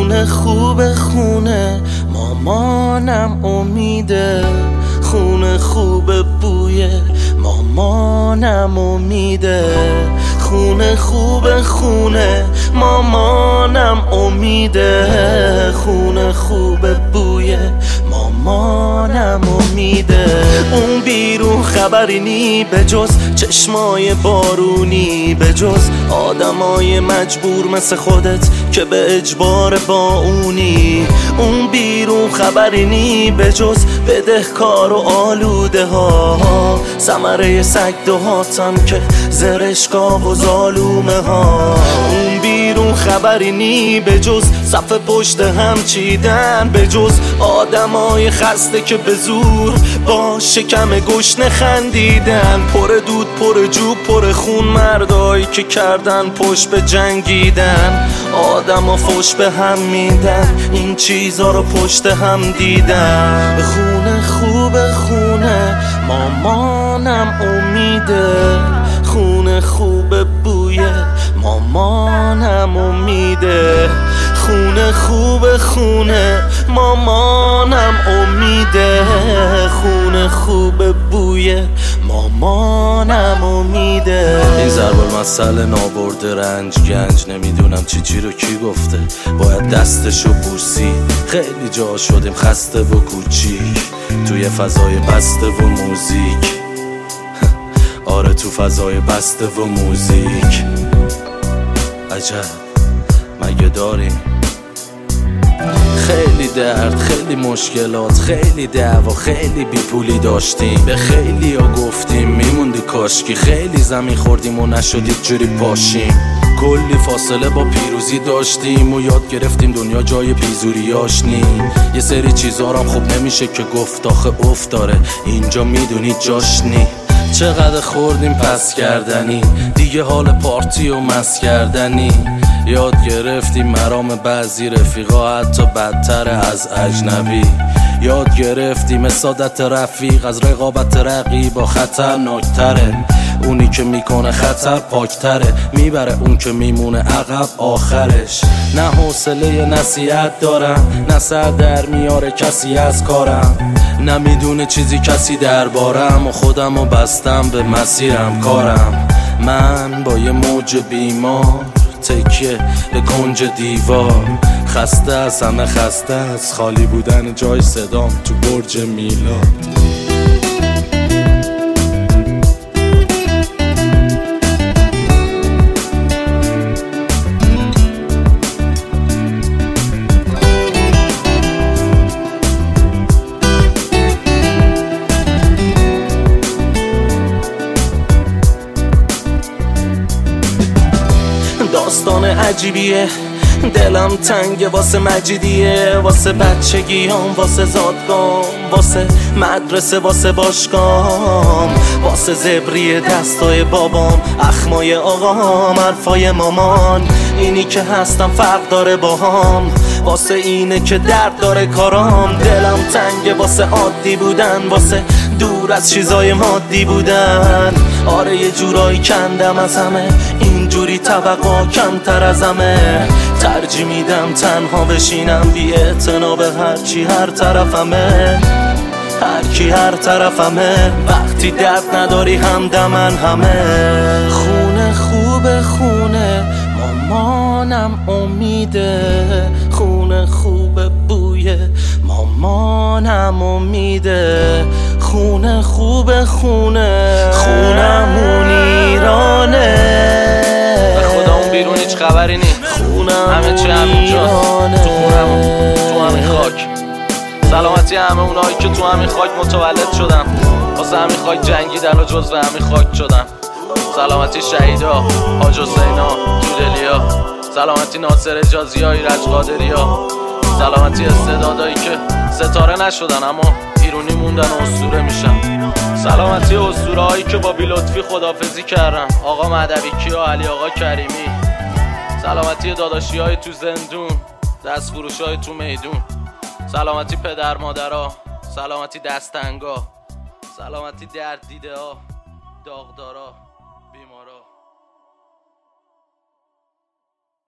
خونه خوب خونه مامانم امیده، خونه خوب بوی مامانم امیده، خونه خوب خونه مامانم امیده، خونه خوب بوی مامانم امیده. اون بیرون خبری نی به جز چشمای بارونی، به جز آدمای مجبور مثل خودت که به اجبار با اونی. اون بیرون خبری نی به جز بدهکار و آلوده ها، ثمره سگ دهاتم که زرشکا و ظالومه ها. اون بیرون خبری نی به جز صف پشت هم چیدن، به جز آدمای خسته که به زور با شکم گشنه خندیدن. پر دود پر جوب پر خون مردایی که کردن پشت به جنگیدن، آدما فوش به هم میدن این چیزا رو پشت هم دیدن. خونه خوب خونه مامانم امیده، خونه خوب بوی مامانم امیده، خونه خوب خونه مامانم امیده، خونه خوب بوی مامانم امیده. این ضرب المثل نابرده رنج گنج، نمیدونم چی رو کی گفته، باید دستشو بوسی. خیلی جا شدیم خسته و کوچیک توی فضای بسته و موزیک، آره تو فضای بسته و موزیک. عجب مگه داریم خیلی درد، خیلی مشکلات، خیلی دعوا، خیلی بیپولی داشتیم، به خیلی ها گفتیم میموندی کاشکی، خیلی زمین خوردیم و نشدید جوری پاشیم. کلی فاصله با پیروزی داشتیم و یاد گرفتیم دنیا جای بیزوریاش نی. یه سری چیزا رو خوب نمیشه که گفت، آخه افت داره اینجا میدونی جاش نی. چقدر خوردیم پس کردنی، دیگه حال پارتی و مس کردنی. یاد گرفتیم مرام بعضی رفیقا حتی بدتر از اجنبی. یاد گرفتیم سادت رفیق از رقابت رقیبا خطرناکتره. اونی که میکنه خطر پاکتره، میبره اون که میمونه عقب آخرش. نه حوصله نصیحت دارم، نه سر در میاره کسی از کارم، نمیدونه چیزی کسی دربارم و خودمو بستم به مسیرم کارم. من با یه موج بیمار تکیه به کنج دیوار، خسته از همه خسته از خالی بودن جای صدام تو برج میلاد. داستان عجیبیه، دلم تنگه واسه مجیدیه، واسه بچگیام، واسه زادگام، واسه مدرسه، واسه باشگام، واسه زبری دستای بابام، اخمای آقام، حرفای مامان. اینی که هستم فرق داره باهام، واسه اینه که درد داره کارام. دلم تنگه واسه عادی بودن، واسه دور از چیزای مادی بودن. آره یه جورایی کندم از همه، اینجوری توقع کمتر از همه. ترجیح میدم تنها بشینم بی اعتنا به هرچی هر طرفمه، هرکی هر طرفمه. وقتی درد نداری همدمن همه. خونه خوب خونه مامانم امیده، خونه خوب بوی مامانم امیده، خونه خوب خونه خونمون ایرانه. به خدا اون بیرون هیچ خبری نی، همه چی همینجاست تو خونمون، تو همین خاک. سلامتی همه اونایی که تو همین خاک متولد شدن، واسه همین خاک جنگیدن و جزو همین خاک شدن. سلامتی شهیدا، حاج حسینا، جودلیا، سلامتی ناصر اجازی ها، ایرج قادری ها، سلامتی استعدادایی که ستاره نشدن اما ایرونی موندن و اسطوره میشن. سلامتی اسطوره هایی که با بی‌لطفی خدافزی کردن، آقا مهدوی کیا، علی آقا کریمی. سلامتی داداشی های تو زندون، دست فروش های تو میدون. سلامتی پدر مادرها، سلامتی دستنگا، سلامتی درد دیده ها، داغدارا.